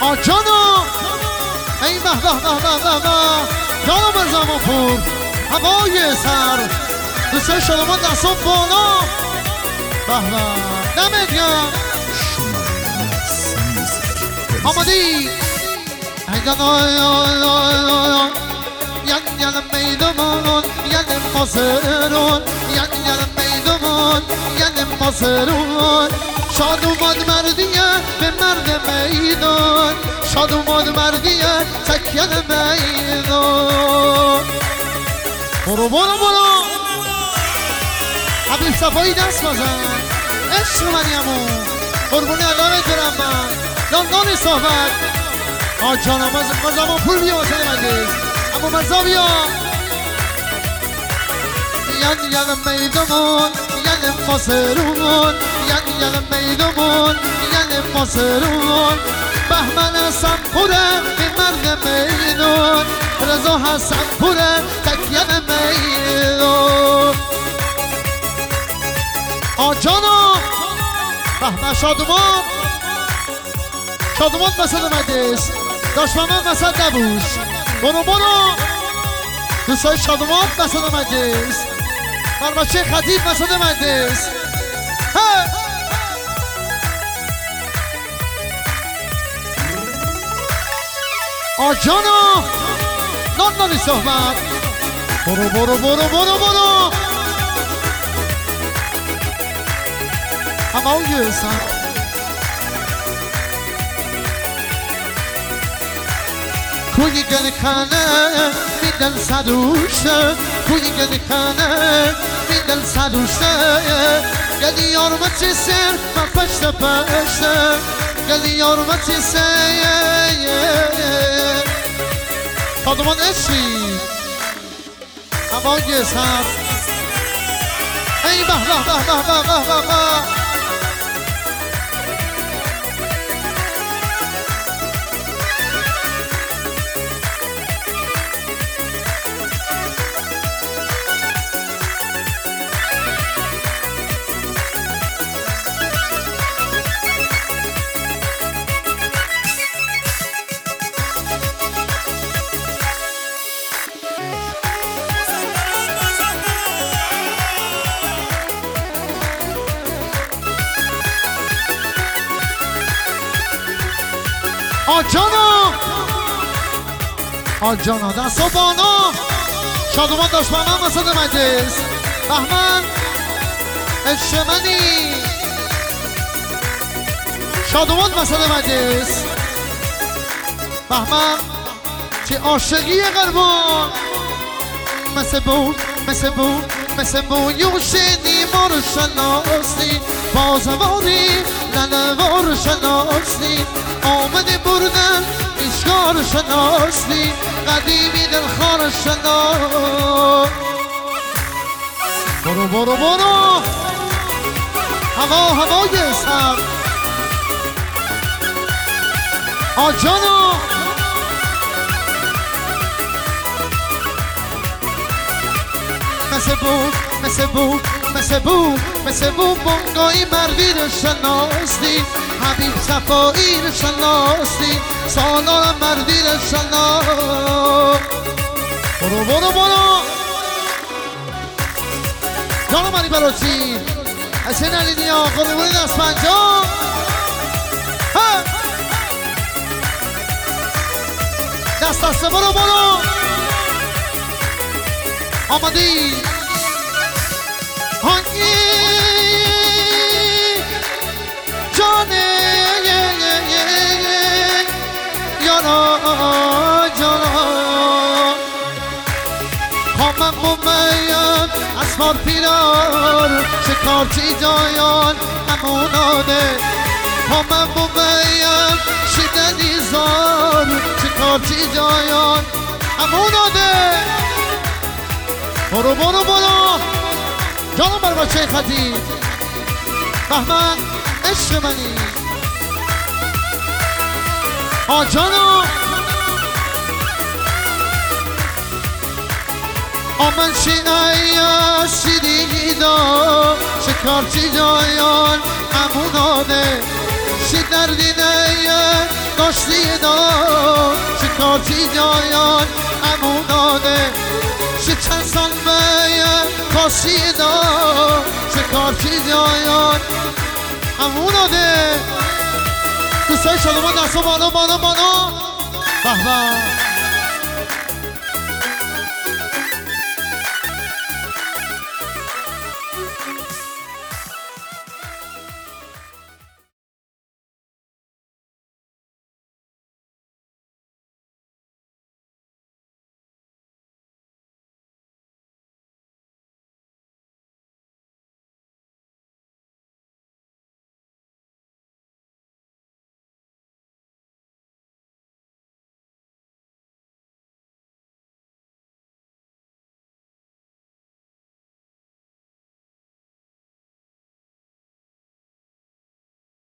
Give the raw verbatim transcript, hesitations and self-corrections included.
آجانا ای به به به به به به جانم از زمان پور هوای سر دوسته شلومان دستان بالا به به نمیگم آمدی ین ین میدمان ین مازرون ین ین میدمان ین مازرون شاد اومد مردیه به مرد میدان شاد اومد مردیه تکیه میدان برو برو برو حبیب صفایی دست بزن عشق منیمون قربونی علامت برم من لاندانی صحبت آج جانم از زمان پول بیا واسه نمندیز اما مرزا بیا ین ین میدمون ین ماسرون ین ین میدمون ین ماسرون بهمن سمپوره به مرد میدون رضا حسن پوره تکیه میدون آجانا بهمن شادومان شادومان مسد مدیس داشت من مسد نبوش برو برو دوستای شادومان مسد مدیس بر بچه خطیب مسد مدیس آجانا نان نانی صحبت برو برو برو برو برو اما اون یه سن کوی گل کنه میدن صدوشه کوی گل کنه میدن صدوشه گلی یارمتی سر من پشت پشته گلی یارمتی سر خادمان اشی اما یه سن ای به به به به به به به آجانا آجانا دست و بانا شادومان داشت بهمن مسد مجلس بهمن عشق منی شادومان مسد مجلس بهمن چه عاشقی قربان مثل بود مثل بود مثل بویوشنی ما رو شناسی بازواری لنوار شناسی آمده بردن ایشگار شناسی قدیمی دلخوار شناس برو برو برو هوا هوای سر آجانا مثل بود مثل بود مثل بود مثل بود بانگای مردی رو شناستی حبیب صفایی رو شناستی سالار مردی رو شناس برو برو برو جانو منی بلوچی حسین علی دیا قربونی دست پنجا دست دسته برو برو آمدی هنگی جانه یارا جانا خامم بومیم اسوار پیرار شکارچی جایان اموناده خامم بومیم شدنی زار شکارچی جایان اموناده برو برو برو جانم بر بچه خطیب بهمن عشق منی آجانا آمن شیعه شیدیدا شکارچی جایان اموناده شی دردینه داشتی دا چه کارتی دایان امونانه چه چند سال بیم کاشی دا چه کارتی دایان امونانه دوستای شادمان دستا بالا بالا بالا به به